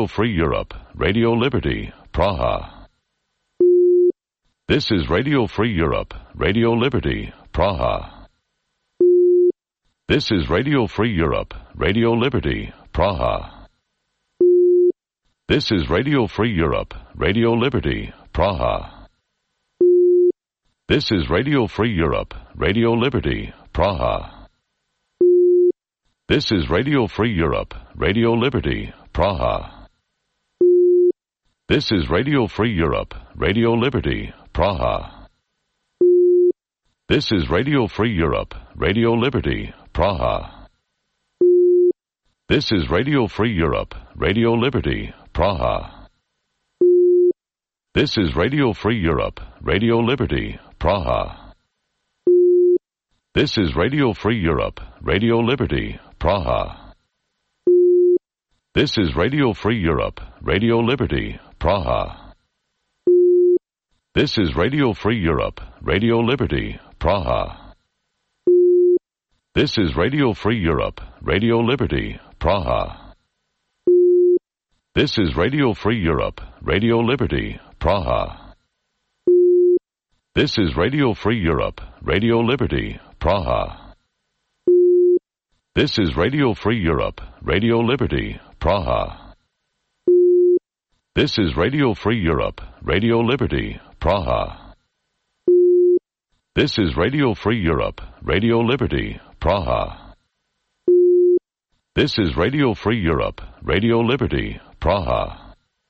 Radio Free Europe, Radio Liberty, Praha. This is Radio Free Europe, Radio Liberty, Praha. This is Radio Free Europe, Radio Liberty, Praha. This is Radio Free Europe, Radio Liberty, Praha. This is Radio Free Europe, Radio Liberty, Praha. This is Radio Free Europe, Radio Liberty, Praha. This is Radio Free Europe, Radio Liberty, Praha. This is Radio Free Europe, Radio Liberty, Praha. This is Radio Free Europe, Radio Liberty, Praha. This is Radio Free Europe, Radio Liberty, Praha. This is Radio Free Europe, Radio Liberty, Praha. This is Radio Free Europe, Radio Liberty, Praha. This is Radio Free Europe, Radio Liberty, Praha. This is Radio Free Europe, Radio Liberty, Praha. This is Radio Free Europe, Radio Liberty, Praha. This is Radio Free Europe, Radio Liberty, Praha. This is Radio Free Europe, Radio Liberty, Praha. This is Radio Free Europe, Radio Liberty, Praha. This is Radio Free Europe, Radio Liberty, Praha. This is Radio Free Europe, Radio Liberty, Praha.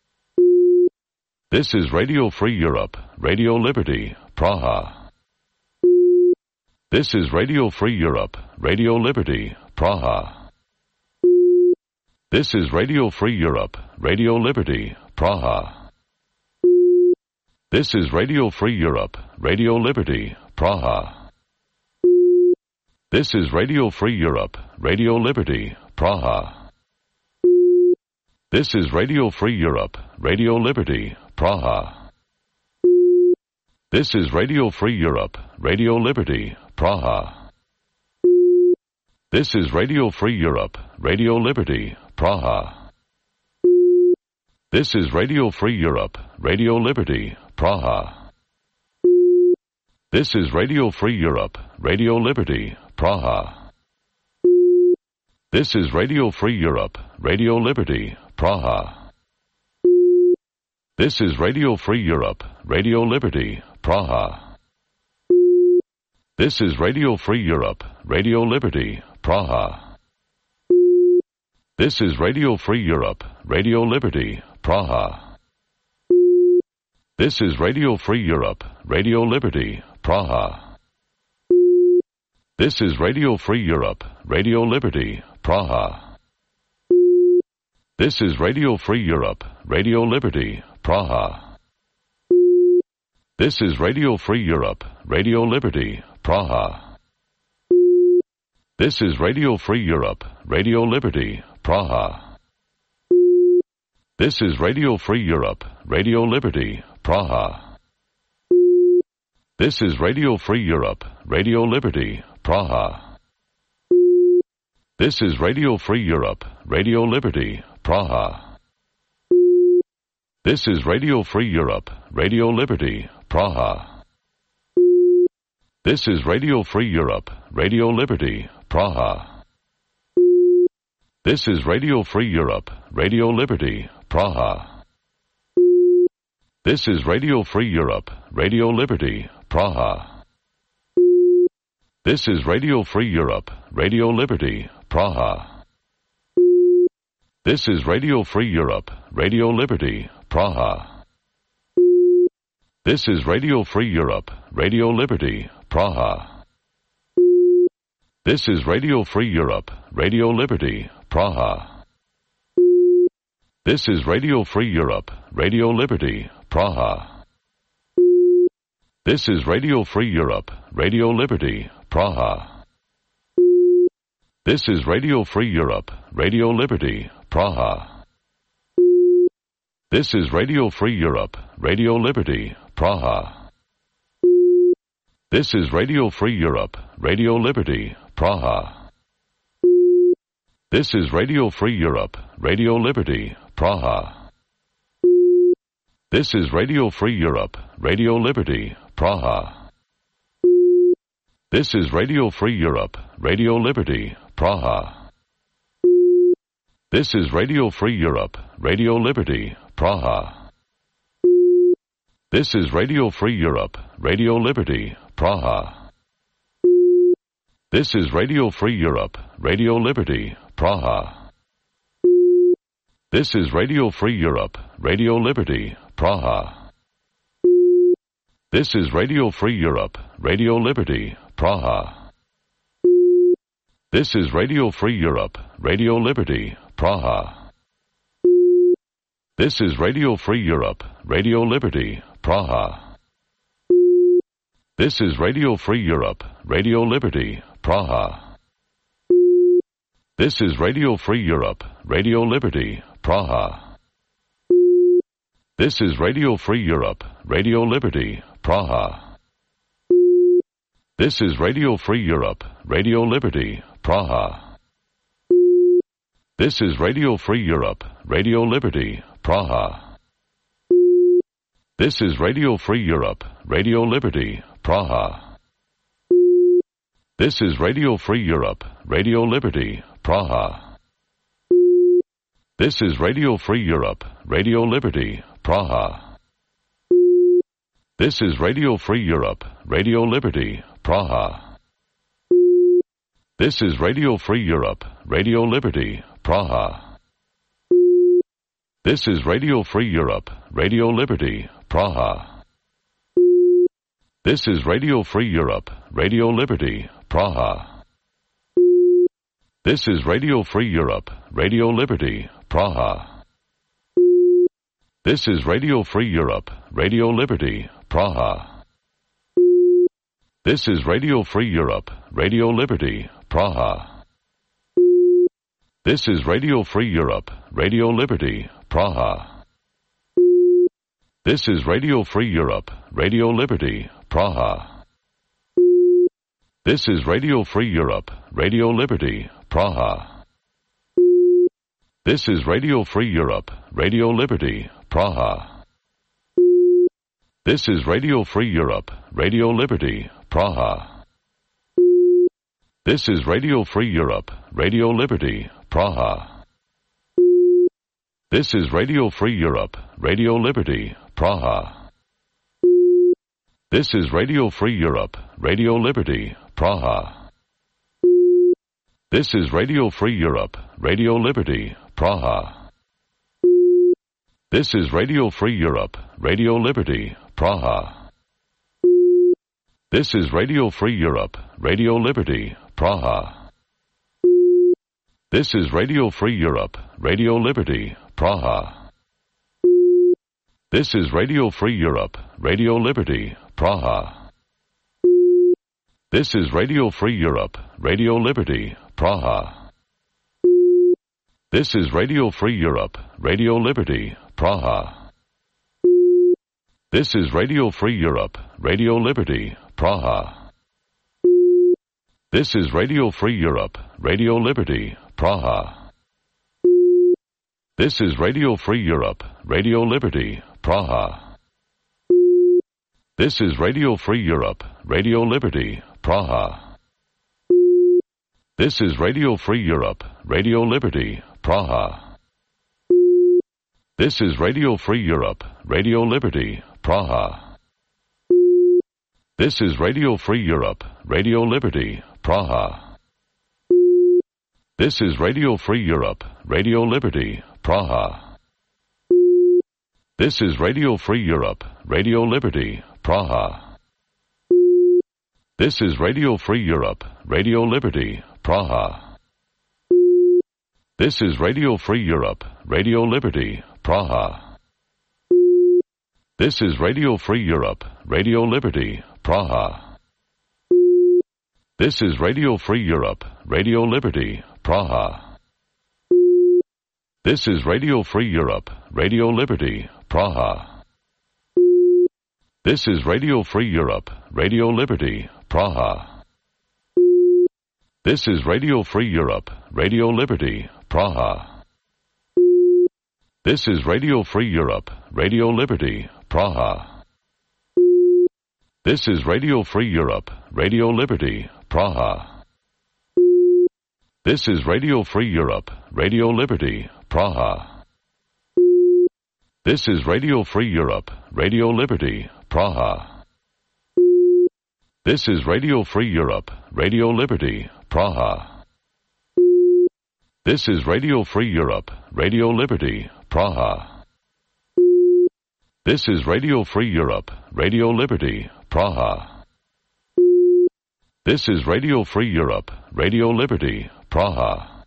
This is Radio Free Europe, Radio Liberty, Praha. This is Radio Free Europe, Radio Liberty, Praha. This is Radio Free Europe, Radio Liberty, Praha. This is Radio Free Europe, Radio Liberty, Praha. This is Radio Free Europe, Radio Liberty, Praha. This is Radio Free Europe, Radio Liberty, Praha. This is Radio Free Europe, Radio Liberty, Praha. This is Radio Free Europe, Radio Liberty, Praha. This is Radio Free Europe, Radio Liberty, Praha. This is Radio Free Europe, Radio Liberty, Praha. This is Radio Free Europe, Radio Liberty, Praha. This is Radio Free Europe, Radio Liberty, Praha. This is Radio Free Europe, Radio Liberty, Praha. This is Radio Free Europe, Radio Liberty, Praha. This is Radio Free Europe, Radio Liberty, Praha. This is Radio Free Europe, Radio Liberty, Praha. This is Radio Free Europe, Radio Liberty, Praha. This is Radio Free Europe, Radio Liberty, Praha. This is Radio Free Europe, Radio Liberty, Praha. This is Radio Free Europe, Radio Liberty, Praha. This is Radio Free Europe, Radio Liberty, Praha. This is Radio Free Europe, Radio Liberty, Praha. This is Radio Free Europe, Radio Liberty, Praha. This is Radio Free Europe, Radio Liberty, Praha. This is Radio Free Europe, Radio Liberty, Praha. This is Radio Free Europe, Radio Liberty, Praha. This is Radio Free Europe, Radio Liberty, Praha. This is Radio Free Europe, Radio Liberty, Praha. This is Radio Free Europe, Radio Liberty, Praha. This is Radio Free Europe, Radio Liberty, Praha. This is Radio Free Europe, Radio Liberty, Praha. This is Radio Free Europe, Radio Liberty, Praha. This is Radio Free Europe, Radio Liberty, Praha. This is Radio Free Europe, Radio Liberty, Praha. This is Radio Free Europe, Radio Liberty, Praha. This is Radio Free Europe, Radio Liberty, Praha. This is Radio Free Europe, Radio Liberty, Praha. This is Radio Free Europe, Radio Liberty, Praha. This is Radio Free Europe, Radio Liberty, Praha. This is Radio Free Europe, Radio Liberty, Praha. This is Radio Free Europe, Radio Liberty, Praha. This is Radio Free Europe, Radio Liberty, Praha. This is Radio Free Europe, Radio Liberty, Praha. This is Radio Free Europe, Radio Liberty, Praha. This is Radio Free Europe, Radio Liberty, Praha. This is Radio Free Europe, Radio Liberty, Praha. This is Radio Free Europe, Radio Liberty, Praha. This is Radio Free Europe, Radio Liberty, Praha. This is Radio Free Europe, Radio Liberty, Praha. This is Radio Free Europe, Radio Liberty, Praha. This is Radio Free Europe, Radio Liberty, Praha. This is Radio Free Europe, Radio Liberty, Praha. This is Radio Free Europe, Radio Liberty, Praha. This is Radio Free Europe, Radio Liberty, Praha. This is Radio Free Europe, Radio Liberty, Praha. This is Radio Free Europe, Radio Liberty, Praha. This is Radio Free Europe, Radio Liberty, Praha. This is Radio Free Europe, Radio Liberty, Praha. This is Radio Free Europe, Radio Liberty, Praha. This is Radio Free Europe, Radio Liberty, Praha. This is Radio Free Europe, Radio Liberty, Praha. This is Radio Free Europe, Radio Liberty, Praha. This is Radio Free Europe, Radio Liberty, Praha. This is Radio Free Europe, Radio Liberty, Praha. This is Radio Free Europe, Radio Liberty, Praha. This is Radio Free Europe, Radio Liberty, Praha. This is Radio Free Europe, Radio Liberty, Praha. This is Radio Free Europe, Radio Liberty, Praha. This is Radio Free Europe, Radio Liberty, Praha. This is Radio Free Europe, Radio Liberty, Praha. This is Radio Free Europe, Radio Liberty, Praha. This is Radio Free Europe, Radio Liberty, Praha. This is Radio Free Europe, Radio Liberty, Praha. This is Radio Free Europe, Radio Liberty, Praha. This is Radio Free Europe, Radio Liberty, Praha. This is Radio Free Europe, Radio Liberty, Praha. This is Radio Free Europe, Radio Liberty, Praha. This is Radio Free Europe, Radio Liberty, Praha. This is Radio Free Europe, Radio Liberty, Praha. This is Radio Free Europe, Radio Liberty, Praha. This is Radio Free Europe, Radio Liberty, Praha. This is Radio Free Europe, Radio Liberty, Praha. This is Radio Free Europe, Radio Liberty, Praha. This is Radio Free Europe, Radio Liberty, Praha. This is Radio Free Europe, Radio Liberty, Praha. This is Radio Free Europe, Radio Liberty, Praha. This is Radio Free Europe, Radio Liberty, Praha. This is Radio Free Europe, Radio Liberty, Praha. This is Radio Free Europe, Radio Liberty, Praha. This is Radio Free Europe, Radio Liberty, Praha. This is Radio Free Europe, Radio Liberty, Praha. This is Radio Free Europe, Radio Liberty, Praha. This is Radio Free Europe, Radio Liberty, Praha. This is Radio Free Europe, Radio Liberty, Praha. This is Radio Free Europe, Radio Liberty, Praha. This is Radio Free Europe, Radio Liberty, Praha. This is Radio Free Europe, Radio Liberty, Praha. This is Radio Free Europe, Radio Liberty, Praha. This is Radio Free Europe, Radio Liberty, Praha.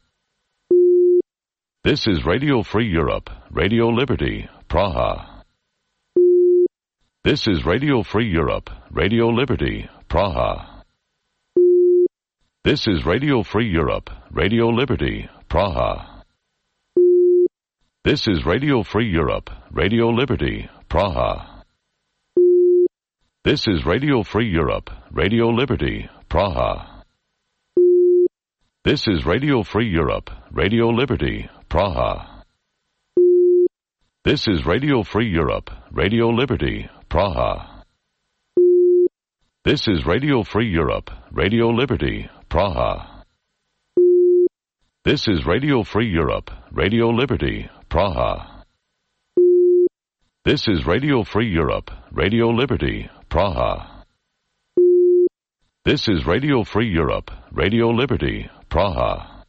This is Radio Free Europe, Radio Liberty, Praha. This is Radio Free Europe, Radio Liberty, Praha. This is Radio Free Europe, Radio Liberty, Praha. This is Radio Free Europe, Radio Liberty, Praha. This is Radio Free Europe, Radio Liberty, Praha. This is Radio Free Europe, Radio Liberty, Praha. This is Radio Free Europe, Radio Liberty, Praha. This is Radio Free Europe, Radio Liberty, Praha. This is Radio Free Europe, Radio Liberty, Praha. This is Radio Free Europe, Radio Liberty, Praha. This is Radio Free Europe, Radio Liberty, Praha.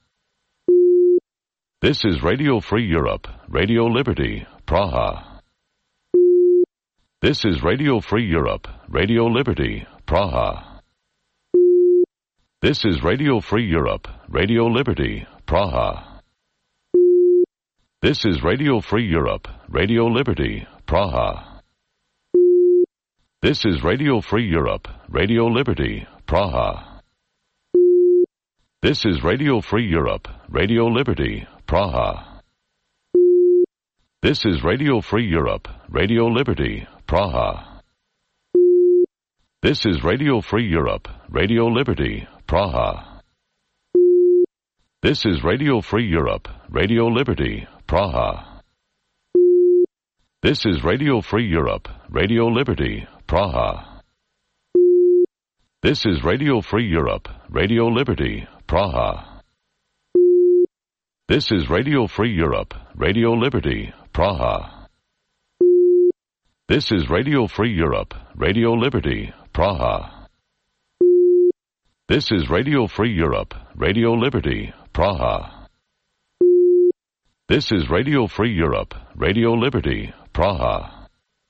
This is Radio Free Europe, Radio Liberty, Praha. This is Radio Free Europe, Radio Liberty, Praha. This is Radio Free Europe, Radio Liberty, Praha. This is Radio Free Europe, Radio Liberty, Praha. This is Radio Free Europe, Radio Liberty, Praha. This is Radio Free Europe, Radio Liberty, Praha. This is Radio Free Europe, Radio Liberty, Praha. This is Radio Free Europe, Radio Liberty, Praha. This is Radio Free Europe, Radio Liberty, Praha. This is Radio Free Europe, Radio Liberty, Praha. This is Radio Free Europe, Radio Liberty, Praha. This is Radio Free Europe, Radio Liberty, Praha. This is Radio Free Europe, Radio Liberty, Praha. This is Radio Free Europe, Radio Liberty, Praha. This is Radio Free Europe, Radio Liberty, Praha.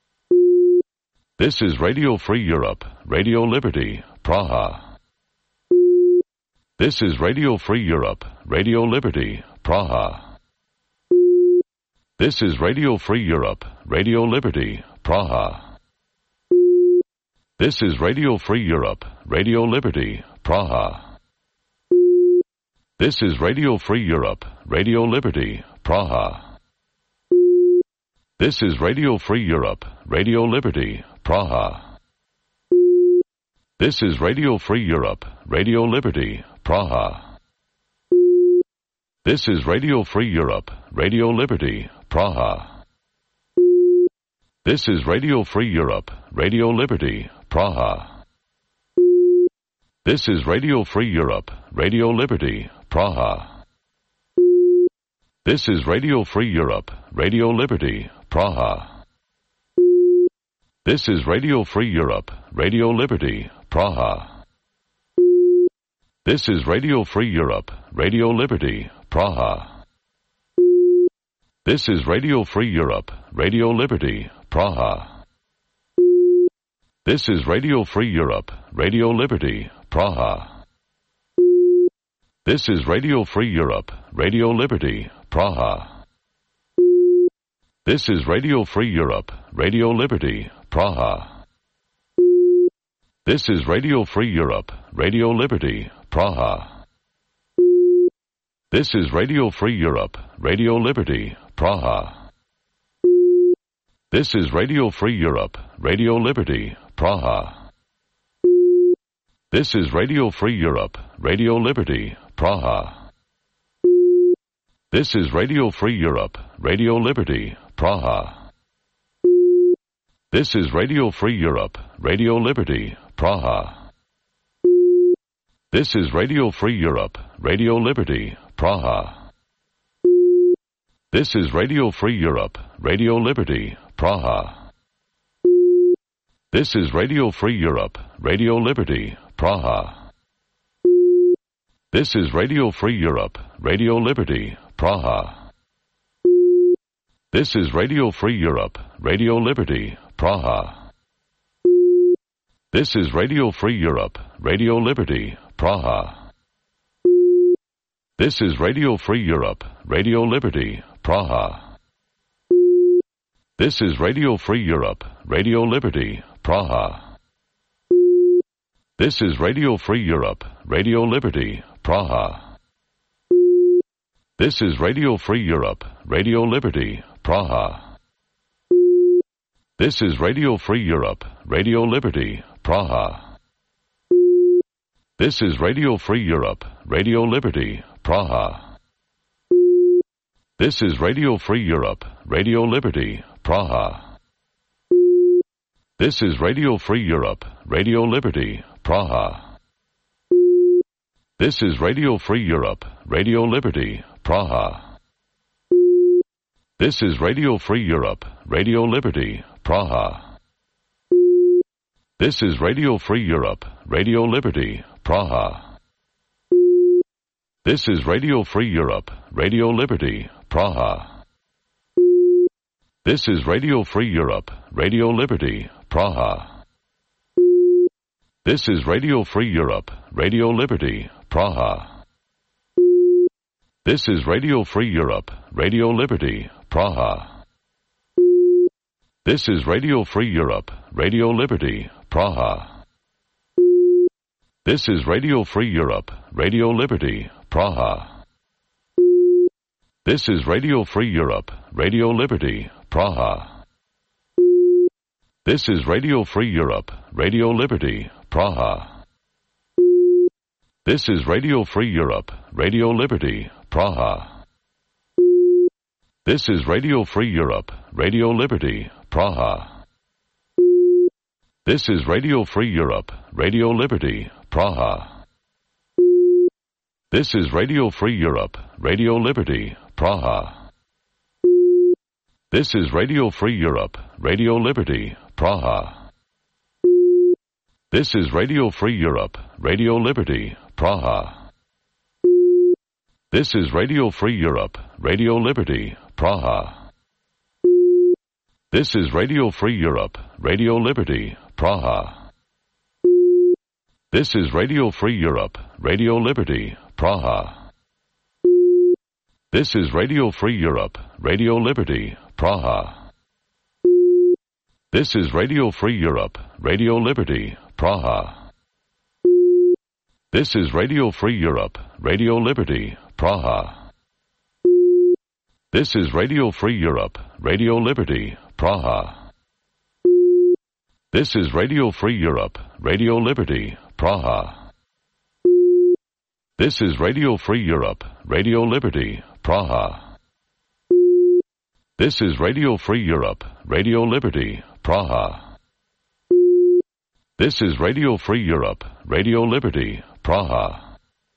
This is Radio Free Europe, Radio Liberty, Praha. This is Radio Free Europe, Radio Liberty, Praha. This is Radio Free Europe, Radio Liberty, Praha. This is Radio Free Europe, Radio Liberty, Praha. This is Radio Free Europe, Radio Liberty, Praha. This is Radio Free Europe, Radio Liberty, Praha. This is Radio Free Europe, Radio Liberty, Praha. This is Radio Free Europe, Radio Liberty, Praha. This is Radio Free Europe, Radio Liberty, Praha. This is Radio Free Europe, Radio Liberty, Praha. This is Radio Free Europe, Radio Liberty, Praha. This is Radio Free Europe, Radio Liberty, Praha. This is Radio Free Europe, Radio Liberty, Praha. This is Radio Free Europe, Radio Liberty, Praha. This is Radio Free Europe, Radio Liberty, Praha. This is Radio Free Europe, Radio Liberty, Praha. This is Radio Free Europe, Radio Liberty, Praha. This is Radio Free Europe, Radio Liberty, Praha. This is Radio Free Europe, Radio Liberty, Praha. This is Radio Free Europe, Radio Liberty, Praha. This is Radio Free Europe, Radio Liberty, Praha. This is Radio Free Europe, Radio Liberty, Praha. This is Radio Free Europe, Radio Liberty, Praha. This is Radio Free Europe, Radio Liberty, Praha. This is Radio Free Europe, Radio Liberty, Praha. This is Radio Free Europe, Radio Liberty, Praha. This is Radio Free Europe, Radio Liberty, Praha. This is Radio Free Europe, Radio Liberty, Praha. This is Radio Free Europe, Radio Liberty, Praha. This is Radio Free Europe, Radio Liberty, Praha. This is Radio Free Europe, Radio Liberty, Praha. This is Radio Free Europe, Radio Liberty, Praha. This is Radio Free Europe, Radio Liberty, Praha. This is Radio Free Europe, Radio Liberty, Praha. This is Radio Free Europe, Radio Liberty, Praha. This is Radio Free Europe, Radio Liberty, Praha. This is Radio Free Europe, Radio Liberty, Praha. This is Radio Free Europe, Radio Liberty, Praha. This is Radio Free Europe, Radio Liberty, Praha. This is Radio Free Europe, Radio Liberty, Praha. This is Radio Free Europe, Radio Liberty, Praha. This is Radio Free Europe, Radio Liberty, Praha. This is Radio Free Europe, Radio Liberty, Praha. This is Radio Free Europe, Radio Liberty, Praha. This is Radio Free Europe, Radio Liberty, Praha. This is Radio Free Europe, Radio Liberty, Praha. This is Radio Free Europe, Radio Liberty, Praha. This is Radio Free Europe, Radio Liberty, Praha. This is Radio Free Europe, Radio Liberty, Praha. This is Radio Free Europe, Radio Liberty, Praha. This is Radio Free Europe, Radio Liberty, Praha. This is Radio Free Europe, Radio Liberty, Praha. This is Radio Free Europe, Radio Liberty, Praha. This is Radio Free Europe, Radio Liberty, Praha. This is Radio Free Europe, Radio Liberty, Praha. This is Radio Free Europe, Radio Liberty, Praha. This is Radio Free Europe, Radio Liberty, Praha. This is Radio Free Europe, Radio Liberty, Praha. This is Radio Free Europe, Radio Liberty, Praha. This is Radio Free Europe, Radio Liberty, Praha. This is Radio Free Europe, Radio Liberty, Praha. This is Radio Free Europe, Radio Liberty, Praha. This is Radio Free Europe, Radio Liberty, Praha. This is Radio Free Europe, Radio Liberty, Praha. This is Radio Free Europe, Radio Liberty, Praha.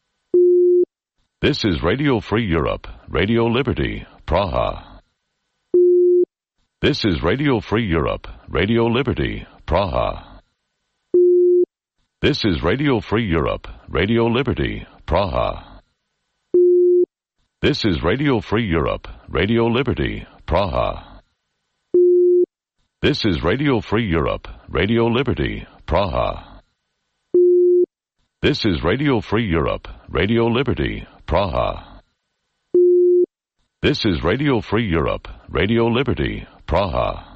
This is Radio Free Europe, Radio Liberty, Praha. This is Radio Free Europe, Radio Liberty, Praha. This is Radio Free Europe, Radio Liberty, Praha. This is Radio Free Europe, Radio Liberty, Praha. This is Radio Free Europe, Radio Liberty, Praha. This is Radio Free Europe, Radio Liberty, Praha. This is Radio Free Europe, Radio Liberty, Praha.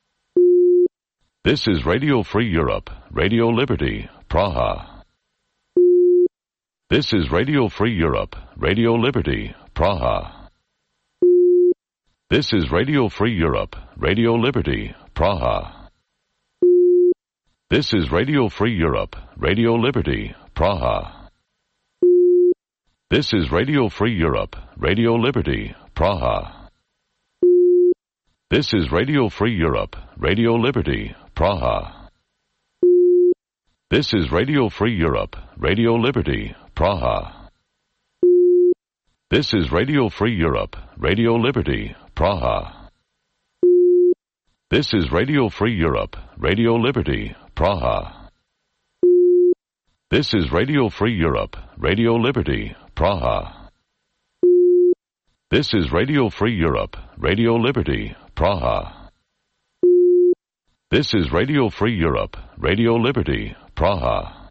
This is Radio Free Europe, Radio Liberty, Praha. This is Radio Free Europe, Radio Liberty, Praha. This is Radio Free Europe, Radio Liberty, Praha. This is Radio Free Europe, Radio Liberty, Praha. This is Radio Free Europe, Radio Liberty, Praha. This is Radio Free Europe, Radio Liberty, Praha. This is Radio Free Europe, Radio Liberty, Praha. This is Radio Free Europe, Radio Liberty, Praha. This is Radio Free Europe, Radio Liberty, Praha. This is Radio Free Europe, Radio Liberty, Praha. This is Radio Free Europe, Radio Liberty, Praha. This is Radio Free Europe, Radio Liberty, Praha.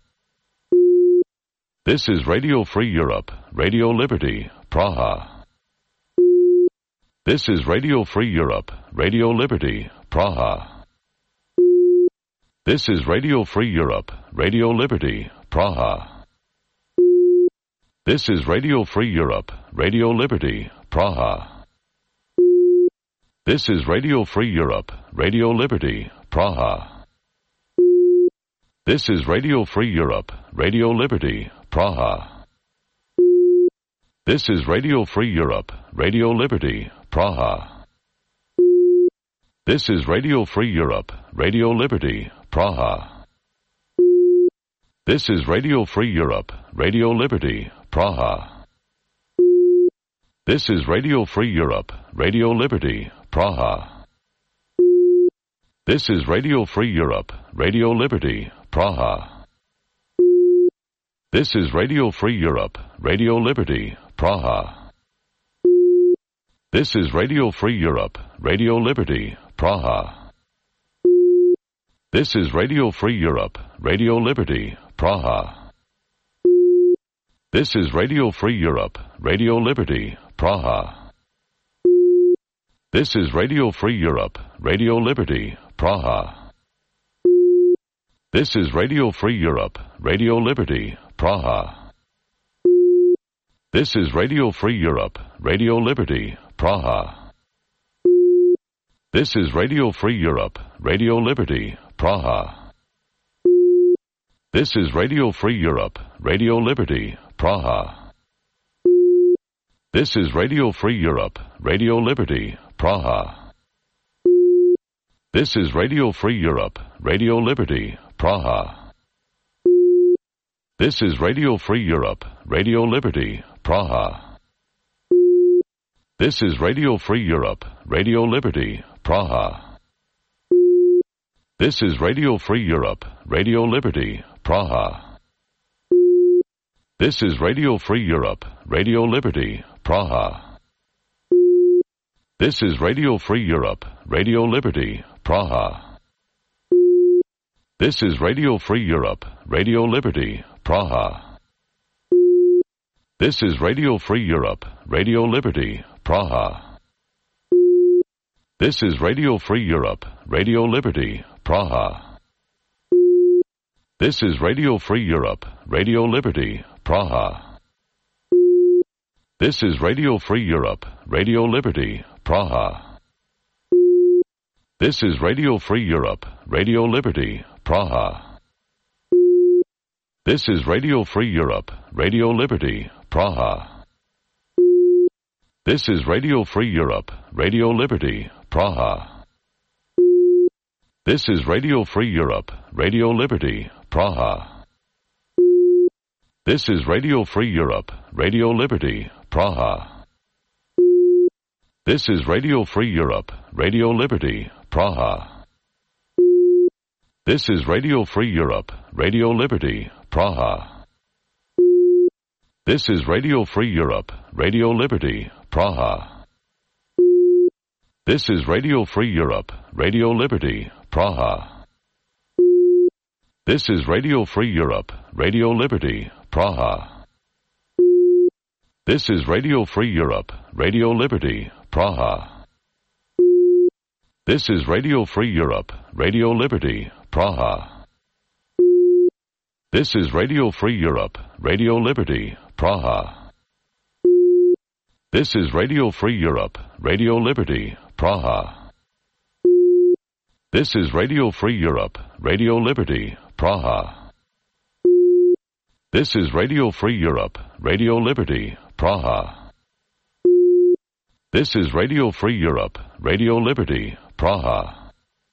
This is Radio Free Europe, Radio Liberty, Praha. This is Radio Free Europe, Radio Liberty, Praha. This is Radio Free Europe, Radio Liberty, Praha. This is Radio Free Europe, Radio Liberty, Praha. This is Radio Free Europe, Radio Liberty, Praha. This is Radio Free Europe, Radio Liberty, Praha. This is Radio Free Europe, Radio Liberty, Praha. This is Radio Free Europe, Radio Liberty, Praha. This is Radio Free Europe, Radio Liberty, Praha. This is Radio Free Europe, Radio Liberty, Praha. This is Radio Free Europe, Radio Liberty, Praha. This is Radio Free Europe, Radio Liberty, Praha. This is Radio Free Europe, Radio Liberty, Praha. This is Radio Free Europe, Radio Liberty, Praha. This is Radio Free Europe, Radio Liberty, Praha. This is Radio Free Europe, Radio Liberty, Praha. This is Radio Free Europe, Radio Liberty, Praha. This is Radio Free Europe, Radio Liberty, Praha. This is Radio Free Europe, Radio Liberty, Praha. This is Radio Free Europe, Radio Liberty, Praha. This is Radio Free Europe, Radio Liberty, Praha. This is Radio Free Europe, Radio Liberty, Praha. This is Radio Free Europe, Radio Liberty, Praha. This is Radio Free Europe, Radio Liberty, Praha. This is Radio Free Europe, Radio Liberty, Praha. This is Radio Free Europe, Radio Liberty, Praha. This is Radio Free Europe, Radio Liberty, Praha. This is Radio Free Europe, Radio Liberty, Praha. This is Radio Free Europe, Radio Liberty, Praha. This is Radio Free Europe, Radio Liberty, Praha. This is Radio Free Europe, Radio Liberty, Praha. This is Radio Free Europe, Radio Liberty, Praha. This is Radio Free Europe, Radio Liberty, Praha. This is Radio Free Europe, Radio Liberty, Praha. This is Radio Free Europe, Radio Liberty, Praha. This is Radio Free Europe, Radio Liberty, Praha. This is Radio Free Europe, Radio Liberty, Praha. This is Radio Free Europe, Radio Liberty, Praha. This is Radio Free Europe, Radio Liberty, Praha. This is Radio Free Europe, Radio Liberty, Praha. This is Radio Free Europe, Radio Liberty, Praha. This is Radio Free Europe, Radio Liberty, Praha. This is Radio Free Europe, Radio Liberty, Praha. This is Radio Free Europe, Radio Liberty, Praha. This is Radio Free Europe, Radio Liberty, Praha. This is Radio Free Europe, Radio Liberty, Praha. This is Radio Free Europe, Radio Liberty, Praha. This is Radio Free Europe, Radio Liberty, Praha. This is Radio Free Europe, Radio Liberty, Praha.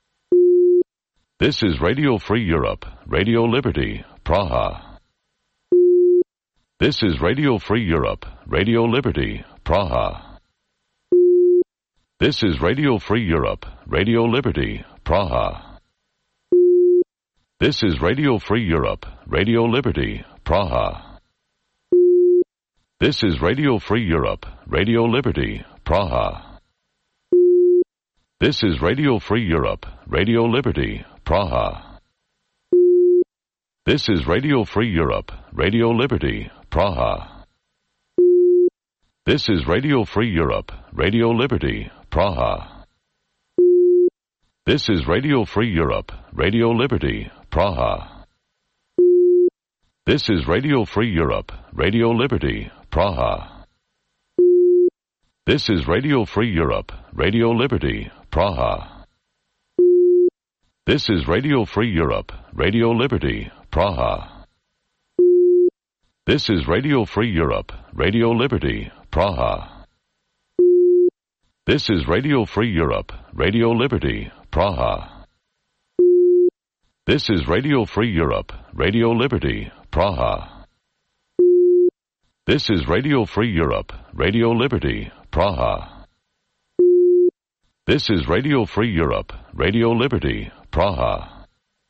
This is Radio Free Europe, Radio Liberty, Praha. This is Radio Free Europe, Radio Liberty, Praha. This is Radio Free Europe, Radio Liberty, Praha. This is Radio Free Europe, Radio Liberty, Praha. This is Radio Free Europe, Radio Liberty, Praha. This is Radio Free Europe, Radio Liberty, Praha. This is Radio Free Europe, Radio Liberty, Praha. This is Radio Free Europe, Radio Liberty, Praha. This is Radio Free Europe, Radio Liberty, Praha. This is Radio Free Europe, Radio Liberty, Praha. This is Radio Free Europe, Radio Liberty, Praha. This is Radio Free Europe, Radio Liberty, Praha. This is Radio Free Europe, Radio Liberty, Praha. This is Radio Free Europe, Radio Liberty, Praha. This is Radio Free Europe, Radio Liberty, Praha. This is Radio Free Europe, Radio Liberty, Praha. This is Radio Free Europe, Radio Liberty, Praha.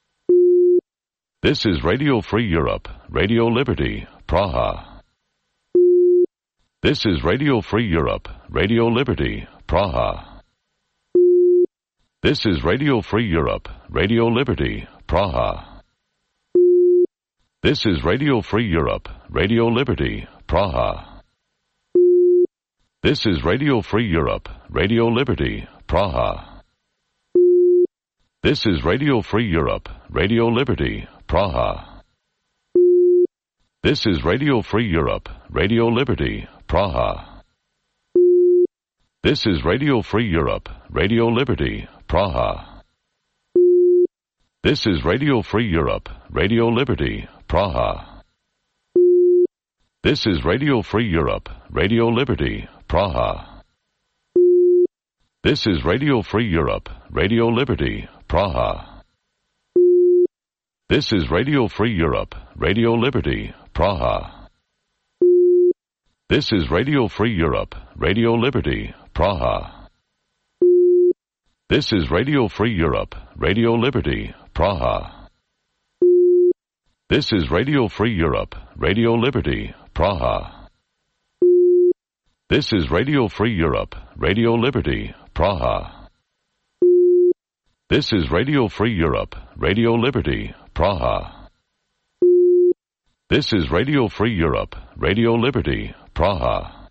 This is Radio Free Europe, Radio Liberty, Praha. This is Radio Free Europe, Radio Liberty, Praha. This is Radio Free Europe, Radio Liberty, Praha. This is Radio Free Europe, Radio Liberty, Praha. This is Radio Free Europe, Radio Liberty, Praha. This is Radio Free Europe, Radio Liberty, Praha. This is Radio Free Europe, Radio Liberty, Praha. This is Radio Free Europe, Radio Liberty, Praha. This is Radio Free Europe, Radio Liberty, Praha. This is Radio Free Europe, Radio Liberty, Praha. This is Radio Free Europe, Radio Liberty, Praha. This is Radio Free Europe, Radio Liberty, Praha. This is Radio Free Europe, Radio Liberty, Praha. This is Radio Free Europe, Radio Liberty, Praha. This is Radio Free Europe, Radio Liberty, Praha. This is Radio Free Europe, Radio Liberty, Praha. This is Radio Free Europe, Radio Liberty, Praha. This is Radio Free Europe, Radio Liberty, Praha.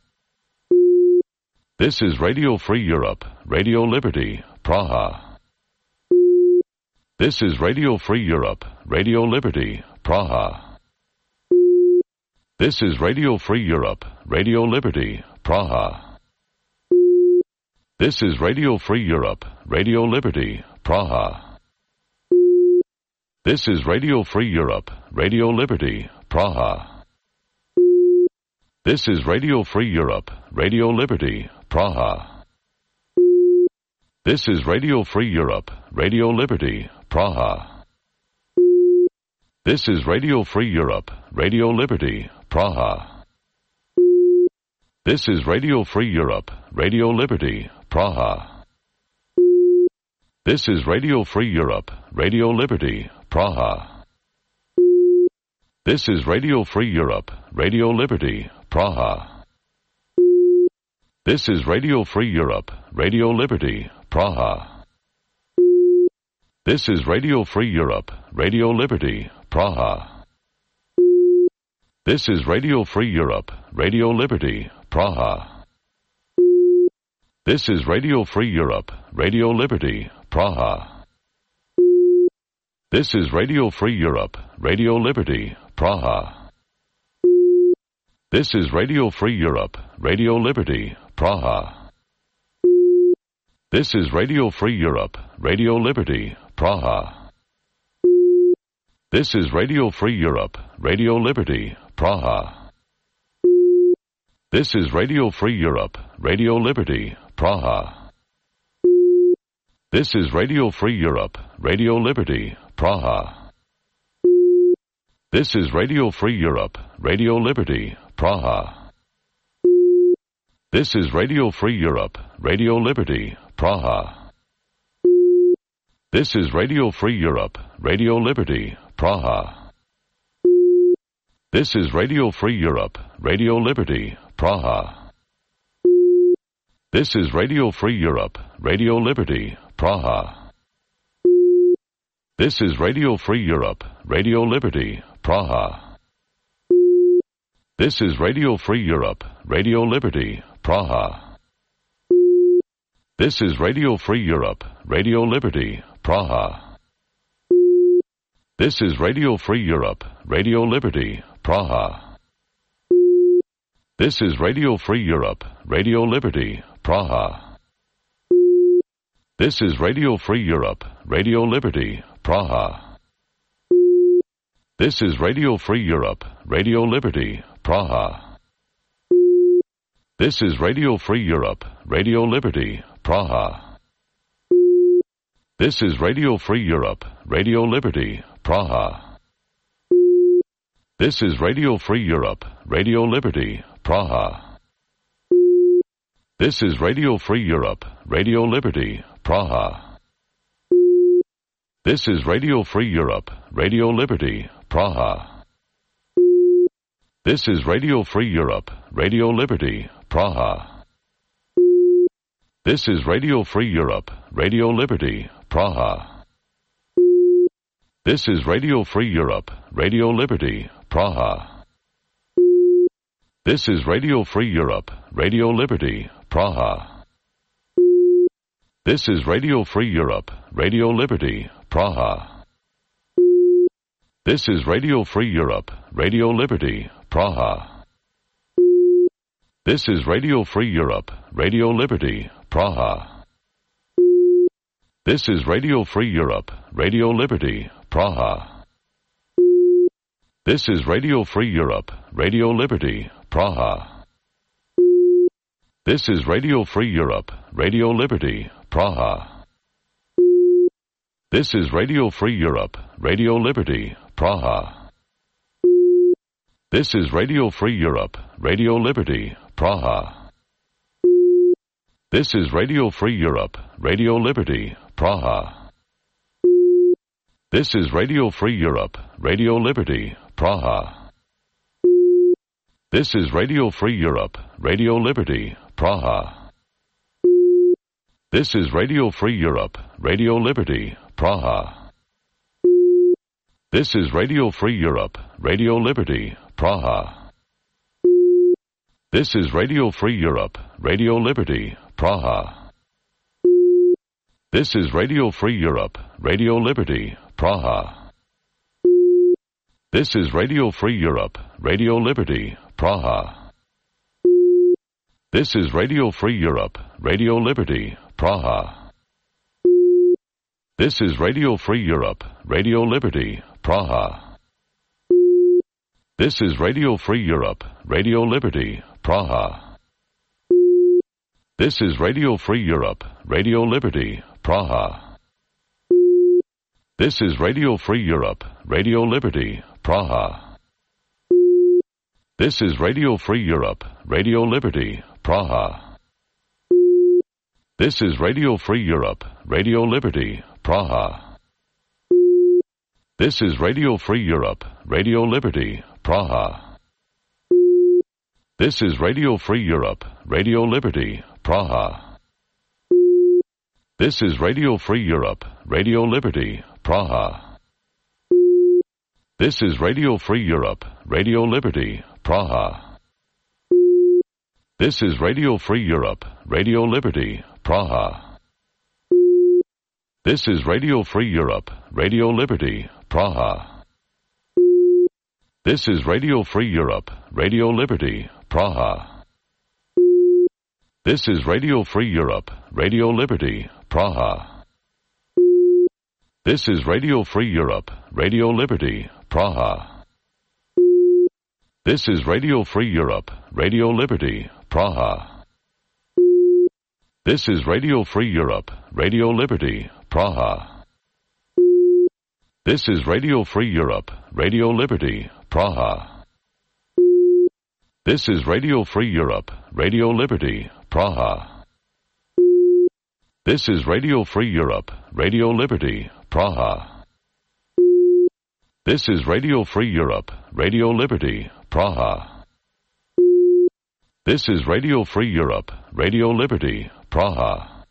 This is Radio Free Europe, Radio Liberty, Praha. This is Radio Free Europe, Radio Liberty, Praha. This is Radio Free Europe, Radio Liberty, Praha. This is Radio Free Europe, Radio Liberty, Praha. This is Radio Free Europe, Radio Liberty, Praha. This is Radio Free Europe, Radio Liberty, Praha. This is Radio Free Europe, Radio Liberty, Praha. This is Radio Free Europe, Radio Liberty, Praha. This is Radio Free Europe, Radio Liberty, Praha. This is Radio Free Europe, Radio Liberty, Praha. This is Radio Free Europe, Radio Liberty, Praha. This is Radio Free Europe, Radio Liberty, Praha. This is Radio Free Europe, Radio Liberty, Praha. This is Radio Free Europe, Radio Liberty, Praha. This is Radio Free Europe, Radio Liberty, Praha. This is Radio Free Europe, Radio Liberty, Praha. This is Radio Free Europe, Radio Liberty, Praha. This is Radio Free Europe, Radio Liberty, Praha. This is Radio Free Europe, Radio Liberty, Praha. This is Radio Free Europe, Radio Liberty, Praha. This is Radio Free Europe, Radio Liberty, Praha. This is Radio Free Europe, Radio Liberty, Praha. This is Radio Free Europe, Radio Liberty, Praha. This is Radio Free Europe, Radio Liberty, Praha. This is Radio Free Europe, Radio Liberty, Praha. This is Radio Free Europe, Radio Liberty, Praha. This is Radio Free Europe, Radio Liberty, Praha. This is Radio Free Europe, Radio Liberty, Praha. This is Radio Free Europe, Radio Liberty, Praha. This is Radio Free Europe, Radio Liberty, Praha. This is Radio Free Europe, Radio Liberty, Praha. This is Radio Free Europe, Radio Liberty, Praha. This is Radio Free Europe, Radio Liberty, Praha. This is Radio Free Europe, Radio Liberty, Praha. This is Radio Free Europe, Radio Liberty, Praha. This is Radio Free Europe, Radio Liberty, Praha. This is Radio Free Europe, Radio Liberty, Praha. This is Radio Free Europe, Radio Liberty, Praha. This is Radio Free Europe, Radio Liberty, Praha. This is Radio Free Europe, Radio Liberty, Praha. This is Radio Free Europe, Radio Liberty, Praha. This is Radio Free Europe, Radio Liberty, Praha. This is Radio Free Europe, Radio Liberty, Praha. This is Radio Free Europe, Radio Liberty, Praha. This is Radio Free Europe, Radio Liberty, Praha. This is Radio Free Europe, Radio Liberty, Praha. This is Radio Free Europe, Radio Liberty, Praha. This is Radio Free Europe, Radio Liberty, Praha. This is Radio Free Europe, Radio Liberty, Praha. This is Radio Free Europe, Radio Liberty, Praha. This is Radio Free Europe, Radio Liberty, Praha. This is Radio Free Europe, Radio Liberty, Praha. This is Radio Free Europe, Radio Liberty, Praha. This is Radio Free Europe, Radio Liberty, Praha. This is Radio Free Europe, Radio Liberty, Praha. This is Radio Free Europe, Radio Liberty, Praha. This is Radio Free Europe, Radio Liberty, Praha. This is Radio Free Europe, Radio Liberty, Praha. This is Radio Free Europe, Radio Liberty, Praha. This is Radio Free Europe, Radio Liberty, Praha. This is Radio Free Europe, Radio Liberty, Praha. This is Radio Free Europe, Radio Liberty, Praha. This is Radio Free Europe, Radio Liberty, Praha. This is Radio Free Europe, Radio Liberty, Praha. This is Radio Free Europe, Radio Liberty, Praha. This is Radio Free Europe, Radio Liberty, Praha. This is Radio Free Europe, Radio Liberty, Praha. This is Radio Free Europe, Radio Liberty, Praha. This is Radio Free Europe, Radio Liberty, Praha. This is Radio Free Europe, Radio Liberty, Praha. This is Radio Free Europe, Radio Liberty, Praha. This is Radio Free Europe, Radio Liberty, Praha. This is Radio Free Europe, Radio Liberty, Praha. This is Radio Free Europe, Radio Liberty, Praha. This is Radio Free Europe, Radio Liberty, Praha. This is Radio Free Europe, Radio Liberty, Praha. This is Radio Free Europe, Radio Liberty, Praha. This is Radio Free Europe, Radio Liberty, Praha. This is Radio Free Europe, Radio Liberty, Praha. This is Radio Free Europe, Radio Liberty, Praha. This is Radio Free Europe, Radio Liberty, Praha.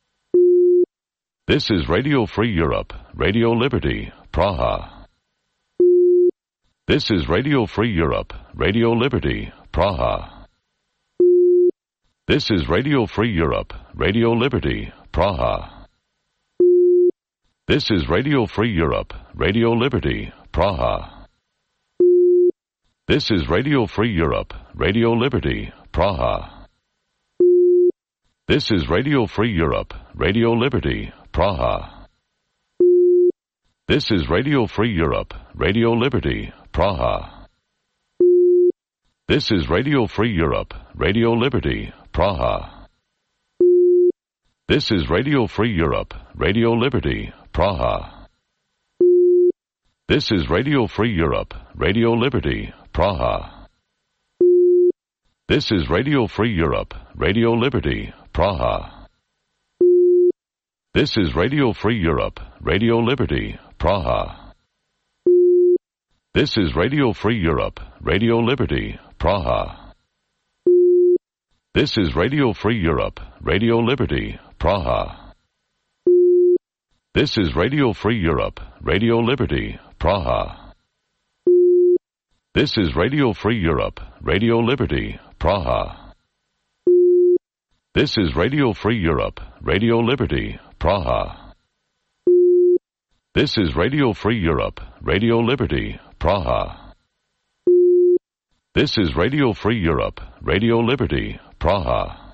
This is Radio Free Europe, Radio Liberty, Praha. This is Radio Free Europe, Radio Liberty, Praha. This is Radio Free Europe, Radio Liberty, Praha. This is Radio Free Europe, Radio Liberty, Praha. This is Radio Free Europe, Radio Liberty, Praha. This is Radio Free Europe, Radio Liberty, Praha. This is Radio Free Europe, Radio Liberty, Praha. This is Radio Free Europe, Radio Liberty, Praha. This is Radio Free Europe, Radio Liberty, Praha. This is Radio Free Europe, Radio Liberty, Praha. This is Radio Free Europe, Radio Liberty, Praha. This is Radio Free Europe, Radio Liberty, Praha. This is Radio Free Europe, Radio Liberty, Praha. This is Radio Free Europe, Radio Liberty, Praha. This is Radio Free Europe, Radio Liberty, Praha. This is Radio Free Europe, Radio Liberty, Praha. This is Radio Free Europe, Radio Liberty, Praha. This is Radio Free Europe, Radio Liberty, Praha. This is Radio Free Europe, Radio Liberty, Praha.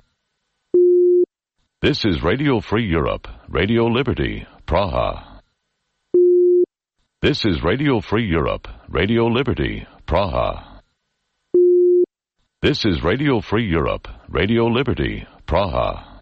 This is Radio Free Europe, Radio Liberty, Praha. This is Radio Free Europe, Radio Liberty, Praha. This is Radio Free Europe, Radio Liberty, Praha.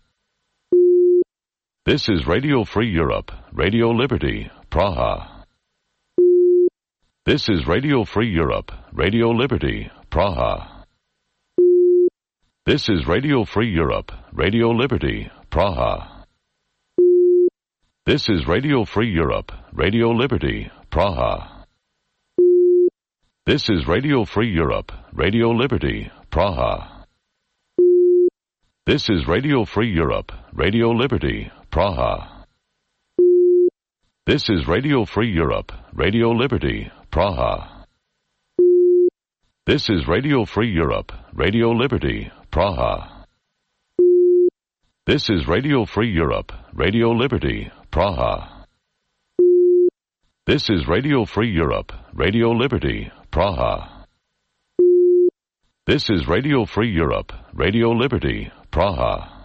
This is Radio Free Europe, Radio Liberty, Praha. This is Radio Free Europe, Radio Liberty, Praha. This is Radio Free Europe, Radio Liberty, Praha. This is Radio Free Europe, Radio Liberty, Praha. This is Radio Free Europe, Radio Liberty, Praha. This is Radio Free Europe, Radio Liberty, Praha. This is Radio Free Europe, Radio Liberty, Praha. This is Radio Free Europe, Radio Liberty, Praha. This is Radio Free Europe, Radio Liberty, Praha. This is Radio Free Europe, Radio Liberty, Praha. This is Radio Free Europe, Radio Liberty, Praha.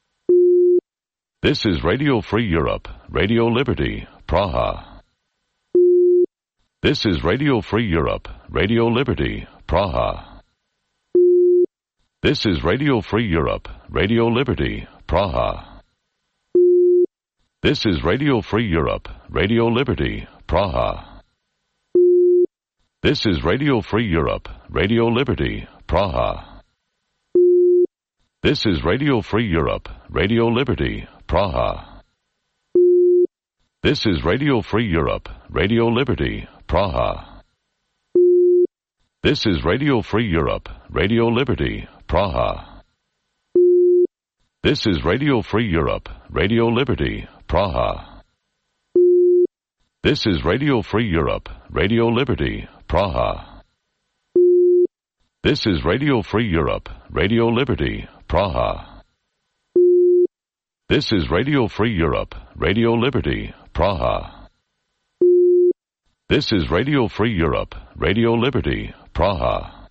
This is Radio Free Europe, Radio Liberty, Praha. This is Radio Free Europe, Radio Liberty, Praha. This is Radio Free Europe, Radio Liberty, Praha. This is Radio Free Europe, Radio Liberty, Praha. This is Radio Free Europe, Radio Liberty, Praha. This is Radio Free Europe, Radio Liberty, Praha. This is Radio Free Europe, Radio Liberty, Praha. This is Radio Free Europe, Radio Liberty, Praha. This is Radio Free Europe, Radio Liberty, Praha. This is Radio Free Europe, Radio Liberty, Praha. This is Radio Free Europe, Radio Liberty, Praha. This is Radio Free Europe, Radio Liberty, Praha. This is Radio Free Europe, Radio Liberty, Praha.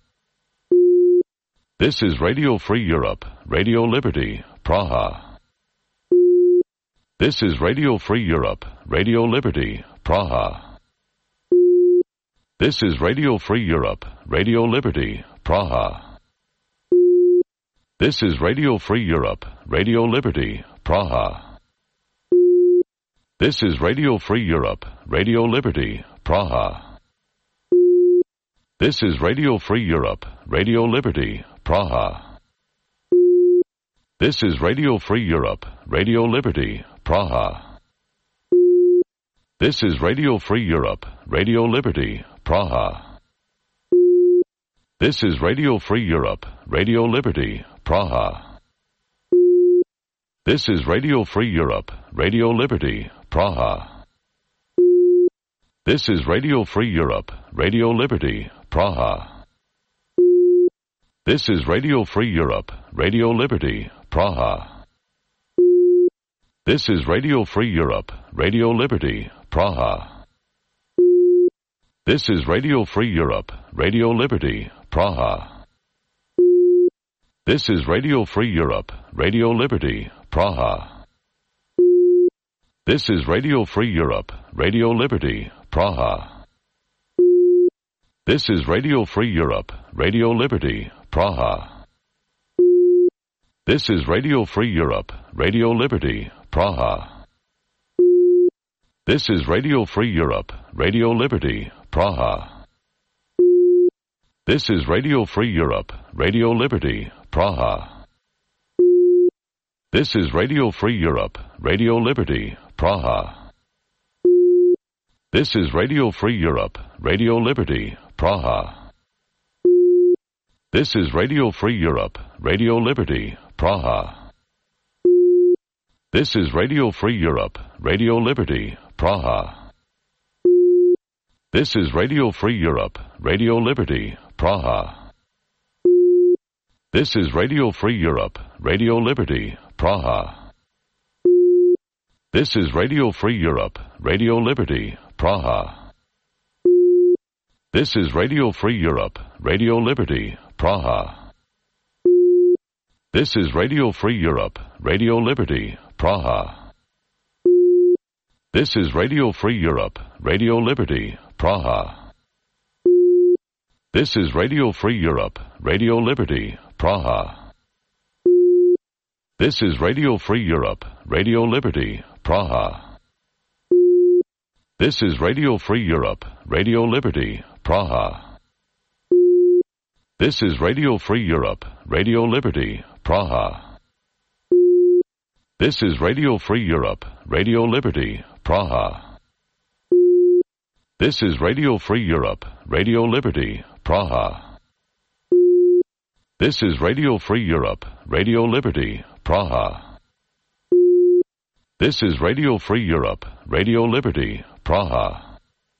This is Radio Free Europe, Radio Liberty, Praha. This is Radio Free Europe, Radio Liberty, Praha. This is Radio Free Europe, Radio Liberty, Praha. This is Radio Free Europe, Radio Liberty, Praha. This is Radio Free Europe, Radio Liberty, Praha. This is Radio Free Europe, Radio Liberty, Praha. This is Radio Free Europe, Radio Liberty, Praha. This is Radio Free Europe, Radio Liberty, Praha. This is Radio Free Europe, Radio Liberty, Praha. This is Radio Free Europe, Radio Liberty, Praha. This is Radio Free Europe, Radio Liberty, Praha. This is Radio Free Europe, Radio Liberty, Praha. This is Radio Free Europe, Radio Liberty, Praha. This is Radio Free Europe, Radio Liberty, Praha. This is Radio Free Europe, Radio Liberty, Praha. This is Radio Free Europe, Radio Liberty, Praha. This is Radio Free Europe, Radio Liberty, Praha. This is Radio Free Europe, Radio Liberty, Praha. This is Radio Free Europe, Radio Liberty, Praha. This is Radio Free Europe, Radio Liberty, Praha. This is Radio Free Europe, Radio Liberty, Praha. This is Radio Free Europe, Radio Liberty, Praha. This is Radio Free Europe, Radio Liberty, Praha. This is Radio Free Europe, Radio Liberty, Praha. This is Radio Free Europe, Radio Liberty, Praha. This is Radio Free Europe, Radio Liberty, Praha. This is Radio Free Europe, Radio Liberty, Praha. This is Radio Free Europe, Radio Liberty, Praha. This is Radio Free Europe, Radio Liberty, Praha. This is Radio Free Europe, Radio Liberty, Praha. This is Radio Free Europe, Radio Liberty, Praha. This is Radio Free Europe, Radio Liberty, Praha. This is Radio Free Europe, Radio Liberty, Praha. This is Radio Free Europe, Radio Liberty, Praha. This is Radio Free Europe, Radio Liberty, Praha. This is Radio Free Europe, Radio Liberty, Praha. This is Radio Free Europe, Radio Liberty, Praha. This is Radio Free Europe, Radio Liberty, Praha.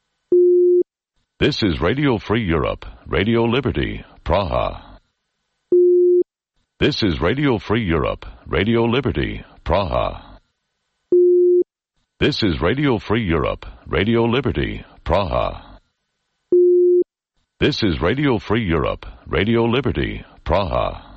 This is Radio Free Europe, Radio Liberty, Praha. This is Radio Free Europe, Radio Liberty, Praha. This is Radio Free Europe, Radio Liberty, Praha. This is Radio Free Europe, Radio Liberty, Praha.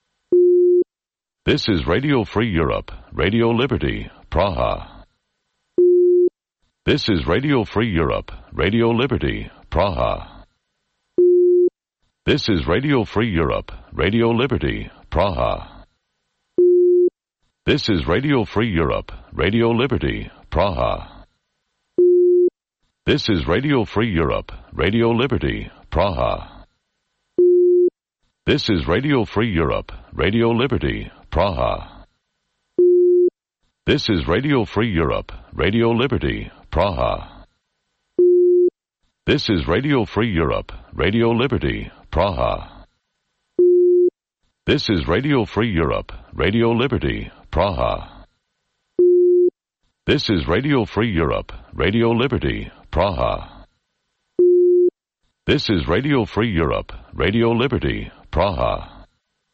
This is Radio Free Europe, Radio Liberty, Praha. This is Radio Free Europe, Radio Liberty, Praha. This is Radio Free Europe, Radio Liberty, Praha. This is Radio Free Europe, Radio Liberty, Praha. This is Radio Free Europe, Radio Liberty, Praha. This is Radio Free Europe, Radio Liberty, Praha. This is Radio Free Europe, Radio Liberty, Praha. This is Radio Free Europe, Radio Liberty, Praha. This is Radio Free Europe, Radio Liberty, Praha. This is Radio Free Europe, Radio Liberty, Praha. This is Radio Free Europe, Radio Liberty, Praha.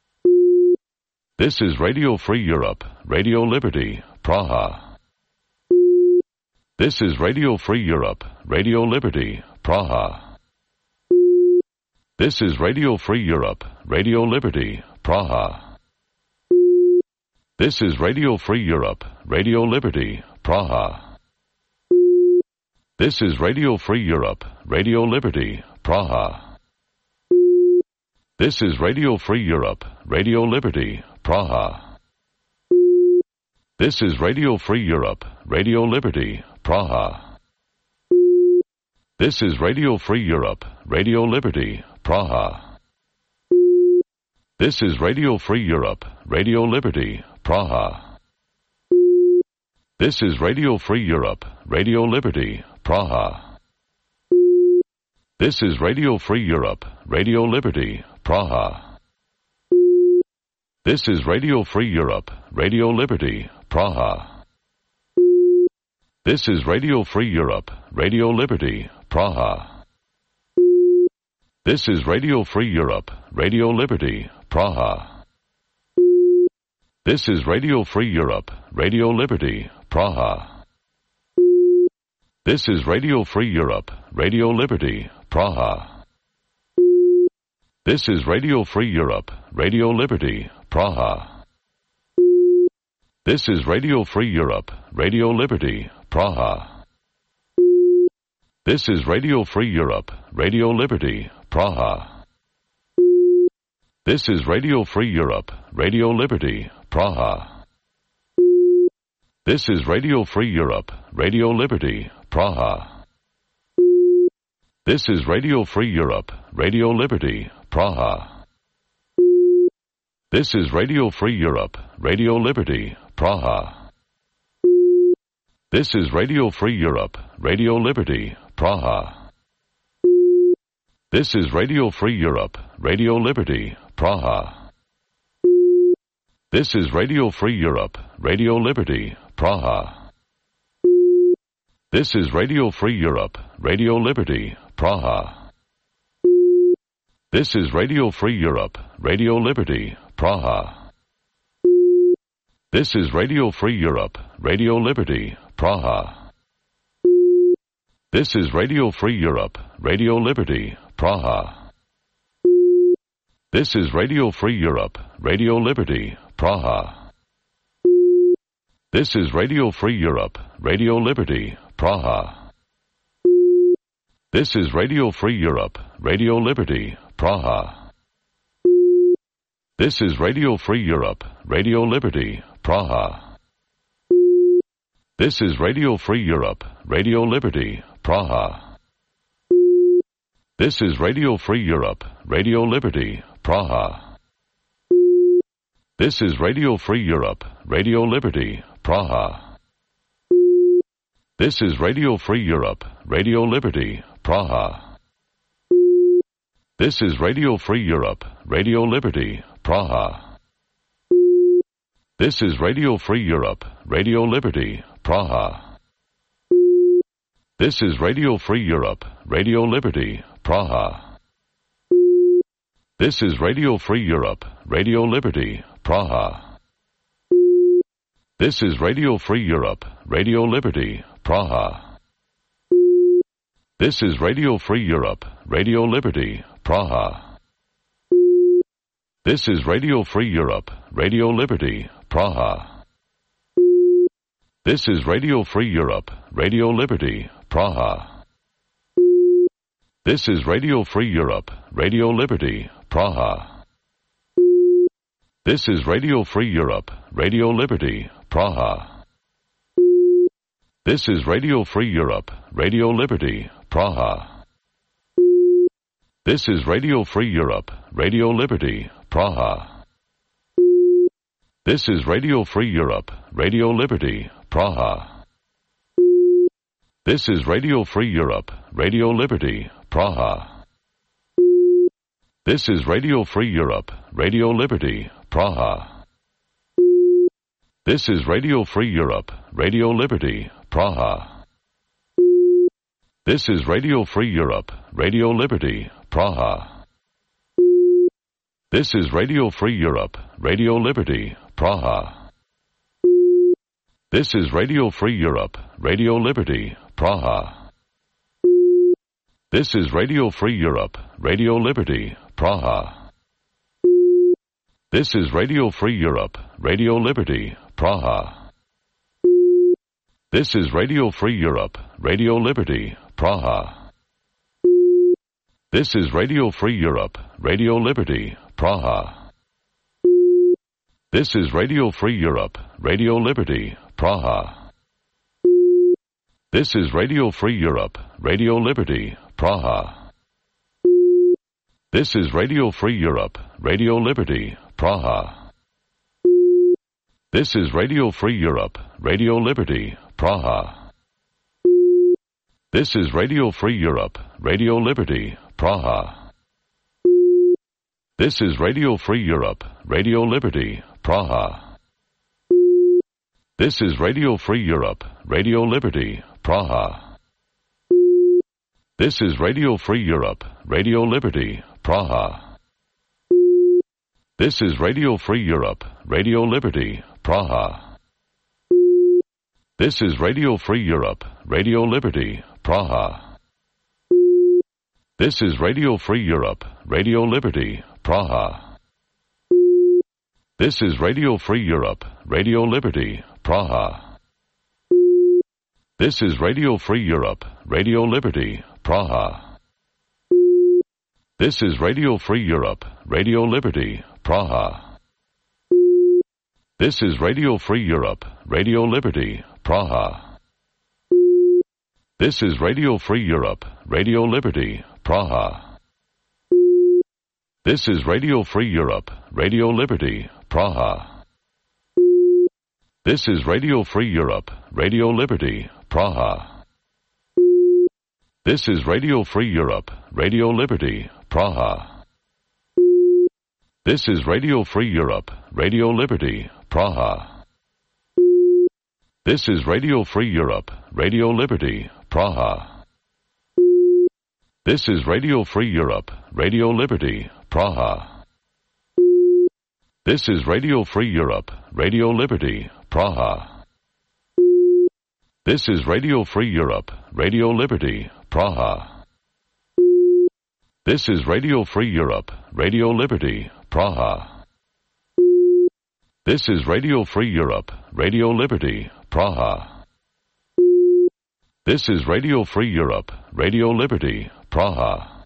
This is Radio Free Europe, Radio Liberty, Praha. This is Radio Free Europe, Radio Liberty, Praha. This is Radio Free Europe, Radio Liberty, Praha. This is Radio Free Europe, Radio Liberty, Praha. This is Radio Free Europe, Radio Liberty, Praha. This is Radio Free Europe, Radio Liberty, Praha. This is Radio Free Europe, Radio Liberty, Praha. This is Radio Free Europe, Radio Liberty, Praha. This is Radio Free Europe, Radio Liberty, Praha. This is Radio Free Europe, Radio Liberty, Praha. This is Radio Free Europe, Radio Liberty, Praha. This is Radio Free Europe, Radio Liberty, Praha. This is Radio Free Europe, Radio Liberty, Praha. This is Radio Free Europe, Radio Liberty, Praha. This is Radio Free Europe, Radio Liberty, Praha. This is Radio Free Europe, Radio Liberty, Praha. This is Radio Free Europe, Radio Liberty, Praha. This is Radio Free Europe, Radio Liberty, Praha. This is Radio Free Europe, Radio Liberty, Praha. This is Radio Free Europe, Radio Liberty, Praha. This is Radio Free Europe, Radio Liberty, Praha. This is Radio Free Europe, Radio Liberty, Praha. This is Radio Free Europe, Radio Liberty, Praha. This is Radio Free Europe, Radio Liberty, Praha. This is Radio Free Europe, Radio Liberty, Praha. This is Radio Free Europe, Radio Liberty, Praha. This is Radio Free Europe, Radio Liberty, Praha. This is Radio Free Europe, Radio Liberty, Praha. This is Radio Free Europe, Radio Liberty, Praha. This is Radio Free Europe, Radio Liberty, Praha. This is Radio Free Europe, Radio Liberty, Praha. This is Radio Free Europe, Radio Liberty, Praha. This is Radio Free Europe, Radio Liberty, Praha. This is Radio Free Europe, Radio Liberty, Praha. This is Radio Free Europe, Radio Liberty, Praha. This is Radio Free Europe, Radio Liberty, Praha. This is Radio Free Europe, Radio Liberty, Praha. This is Radio Free Europe, Radio Liberty, Praha. This is Radio Free Europe, Radio Liberty, Praha. This is Radio Free Europe, Radio Liberty, Praha. This is Radio Free Europe, Radio Liberty, Praha. This is Radio Free Europe, Radio Liberty, Praha. This is Radio Free Europe, Radio Liberty, Praha. This is Radio Free Europe, Radio Liberty, Praha. This is Radio Free Europe, Radio Liberty, Praha. This is Radio Free Europe, Radio Liberty, Praha. This is Radio Free Europe, Radio Liberty, Praha. This is Radio Free Europe, Radio Liberty, Praha. This is Radio Free Europe, Radio Liberty, Praha. This is Radio Free Europe, Radio Liberty, Praha. This is Radio Free Europe, Radio Liberty, Praha. This is Radio Free Europe, Radio Liberty, Praha. This is Radio Free Europe, Radio Liberty, Praha. This is Radio Free Europe, Radio Liberty, Praha. This is Radio Free Europe, Radio Liberty, Praha. This is Radio Free Europe, Radio Liberty, Praha. This is Radio Free Europe, Radio Liberty, Praha. This is Radio Free Europe, Radio Liberty, Praha. This is Radio Free Europe, Radio Liberty, Praha. This is Radio Free Europe, Radio Liberty, Praha. This is Radio Free Europe, Radio Liberty, Praha. This is Radio Free Europe, Radio Liberty, Praha. This is Radio Free Europe, Radio Liberty, Praha. This is Radio Free Europe, Radio Liberty, Praha. This is Radio Free Europe, Radio Liberty, Praha. This is Radio Free Europe, Radio Liberty, Praha. This is Radio Free Europe, Radio Liberty, Praha. This is Radio Free Europe, Radio Liberty, Praha. This is Radio Free Europe, Radio Liberty, Praha. This is Radio Free Europe, Radio Liberty, Praha. This is Radio Free Europe, Radio Liberty, Praha. This is Radio Free Europe, Radio Liberty, Praha. This is Radio Free Europe, Radio Liberty, Praha. This is Radio Free Europe, Radio Liberty, Praha. This is Radio Free Europe, Radio Liberty, Praha. This is Radio Free Europe, Radio Liberty, Praha. This is Radio Free Europe, Radio Liberty, Praha. This is Radio Free Europe, Radio Liberty, Praha. This is Radio Free Europe, Radio Liberty, Praha. This is Radio Free Europe, Radio Liberty, Praha. This is Radio Free Europe, Radio Liberty, Praha. This is Radio Free Europe, Radio Liberty, Praha. This is Radio Free Europe, Radio Liberty, Praha. This is Radio Free Europe, Radio Liberty, Praha. This is Radio Free Europe, Radio Liberty, Praha. This is Radio Free Europe, Radio Liberty, Praha. This is Radio Free Europe, Radio Liberty, Praha. This is Radio Free Europe, Radio Liberty, Praha.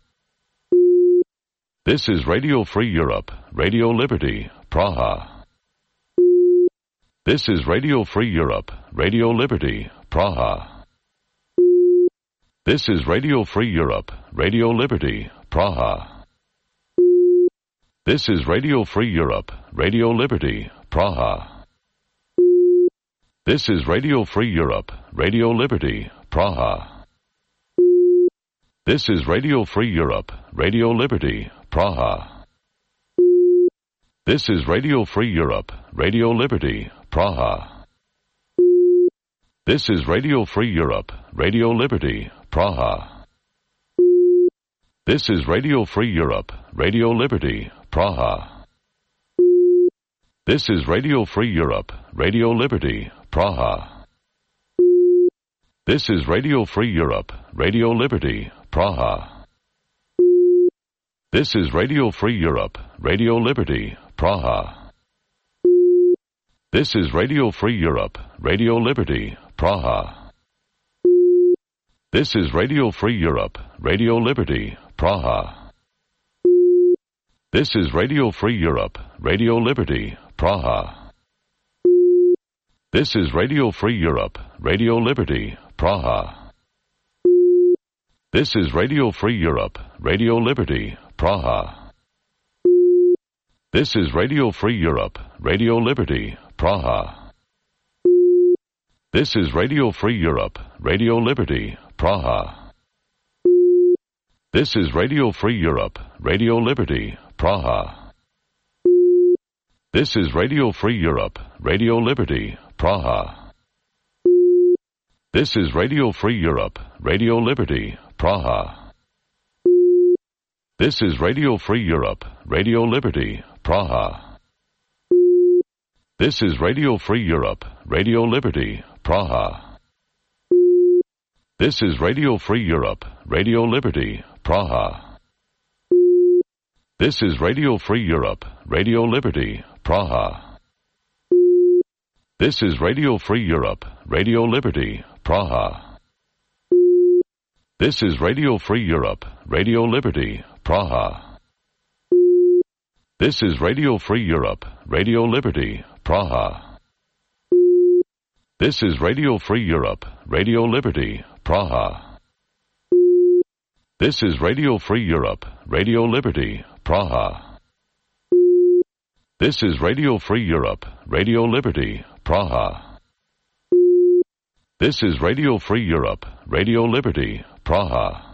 This is Radio Free Europe, Radio Liberty, Praha. This is Radio Free Europe, Radio Liberty, Praha. This is Radio Free Europe, Radio Liberty, Praha. This is Radio Free Europe, Radio Liberty, Praha. This is Radio Free Europe, Radio Liberty, Praha. This is Radio Free Europe, Radio Liberty, Praha. This is Radio Free Europe, Radio Liberty, Praha. This is Radio Free Europe, Radio Liberty, Praha. This is Radio Free Europe, Radio Liberty, Praha. This is Radio Free Europe, Radio Liberty, Praha. This is Radio Free Europe, Radio Liberty, Praha. This is Radio Free Europe, Radio Liberty, Praha. This is Radio Free Europe, Radio Liberty, Praha. This is Radio Free Europe, Radio Liberty, Praha. This is Radio Free Europe, Radio Liberty, Praha. This is Radio Free Europe, Radio Liberty, Praha. This is Radio Free Europe, Radio Liberty, Praha. This is Radio Free Europe, Radio Liberty, Praha. This is Radio Free Europe, Radio Liberty, Praha. This is Radio Free Europe, Radio Liberty, Praha. This is Radio Free Europe, Radio Liberty, Praha. This is Radio Free Europe, Radio Liberty, Praha. This is Radio Free Europe, Radio Liberty, Praha. This is Radio Free Europe, Radio Liberty, Praha. This is Radio Free Europe, Radio Liberty, Praha. This is Radio Free Europe, Radio Liberty, Praha. This is Radio Free Europe, Radio Liberty, Praha. This is Radio Free Europe, Radio Liberty, Praha. This is Radio Free Europe, Radio Liberty, Praha. This is Radio Free Europe, Radio Liberty, Praha. This is Radio Free Europe, Radio Liberty, Praha. This is Radio Free Europe, Radio Liberty, Praha. This is Radio Free Europe, Radio Liberty, Praha.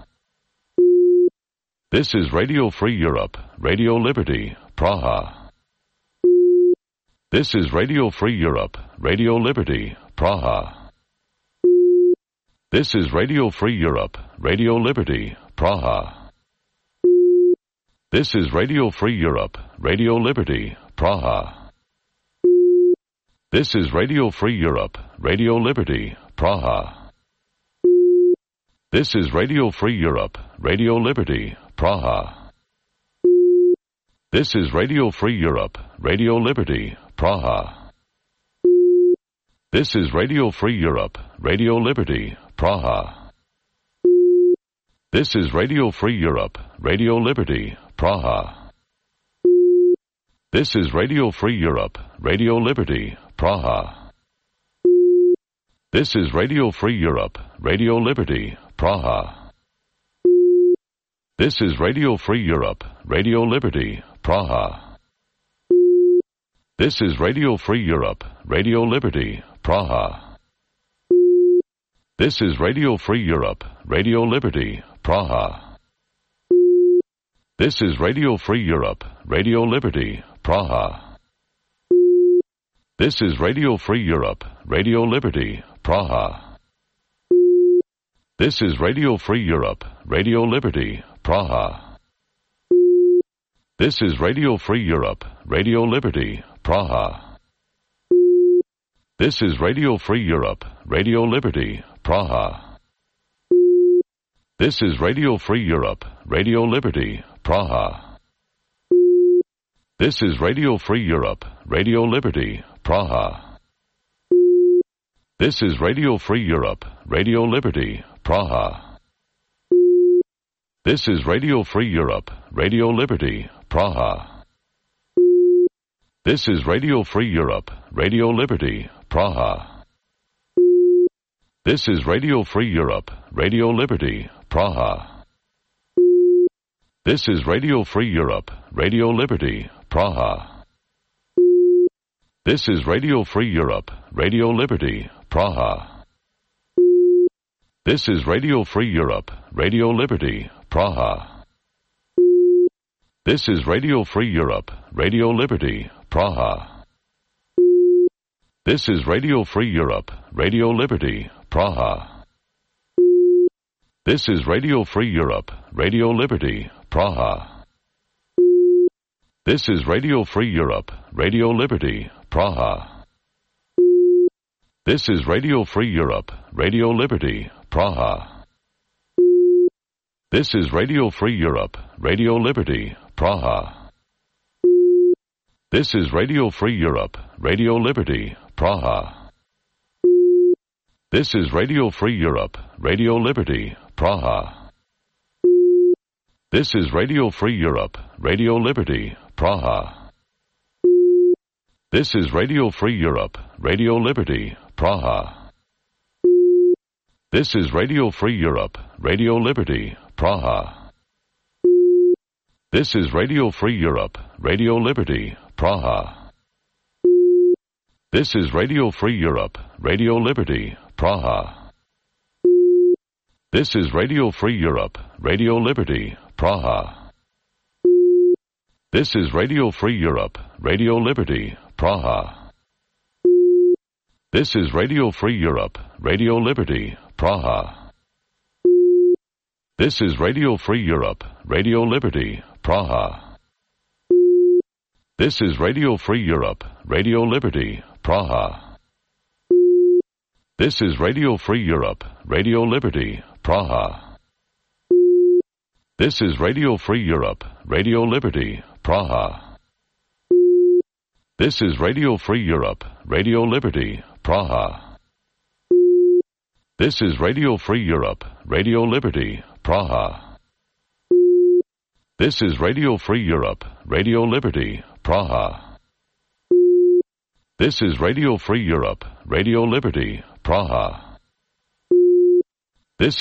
This is Radio Free Europe, Radio Liberty, Praha. This is Radio Free Europe, Radio Liberty, Praha. This is Radio Free Europe, Radio Liberty, Praha. This is Radio Free Europe, Radio Liberty, Praha. This is Radio Free Europe, Radio Liberty, Praha. This is Radio Free Europe, Radio Liberty, Praha. This is Radio Free Europe, Radio Liberty, Praha. This is Radio Free Europe, Radio Liberty, Praha. This is Radio Free Europe, Radio Liberty, Praha. This is Radio Free Europe, Radio Liberty, Praha. This is Radio Free Europe, Radio Liberty, Praha. This is Radio Free Europe, Radio Liberty, Praha. This is Radio Free Europe, Radio Liberty, Praha. This is Radio Free Europe, Radio Liberty, Praha. This is Radio Free Europe, Radio Liberty, Praha. This is Radio Free Europe, Radio Liberty, Praha. This is Radio Free Europe, Radio Liberty, Praha. This is Radio Free Europe, Radio Liberty, Praha. This is Radio Free Europe, Radio Liberty, Praha. This is Radio Free Europe, Radio Liberty, Praha. This is Radio Free Europe, Radio Liberty, Praha. This is Radio Free Europe, Radio Liberty, Praha. This is Radio Free Europe, Radio Liberty, Praha. This is Radio Free Europe, Radio Liberty, Praha. This is Radio Free Europe, Radio Liberty, Praha. This is Radio Free Europe, Radio Liberty, Praha. This is Radio Free Europe, Radio Liberty, Praha. This is Radio Free Europe, Radio Liberty, Praha. This is Radio Free Europe, Radio Liberty, Praha. This is Radio Free Europe, Radio Liberty, Praha. This is Radio Free Europe, Radio Liberty, Praha. This is Radio Free Europe, Radio Liberty, Praha. This is Radio Free Europe, Radio Liberty, Praha. This is Radio Free Europe, Radio Liberty, Praha. This is Radio Free Europe, Radio Liberty, Praha. This is Radio Free Europe, Radio Liberty, Praha. This is Radio Free Europe, Radio Liberty, Praha. This is Radio Free Europe, Radio Liberty, Praha. This is Radio Free Europe, Radio Liberty, Praha. This is Radio Free Europe, Radio Liberty, Praha. This is Radio Free Europe, Radio Liberty, Praha. This is Radio Free Europe, Radio Liberty, Praha. This is Radio Free Europe, Radio Liberty, Praha. This is Radio Free Europe, Radio Liberty, Praha. This is Radio Free Europe, Radio Liberty, Praha. This is Radio Free Europe, Radio Liberty, Praha. This is Radio Free Europe, Radio Liberty, Praha. This is Radio Free Europe, Radio Liberty, Praha. This is Radio Free Europe, Radio Liberty, Praha. This is Radio Free Europe, Radio Liberty, Praha. This is Radio Free Europe, Radio Liberty, Praha. This is Radio Free Europe, Radio Liberty, Praha.